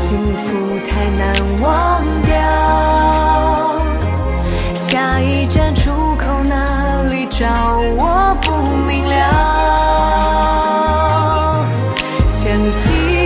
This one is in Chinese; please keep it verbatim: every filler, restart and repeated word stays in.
幸福太难忘掉，下一站出口哪里找我不明了，相信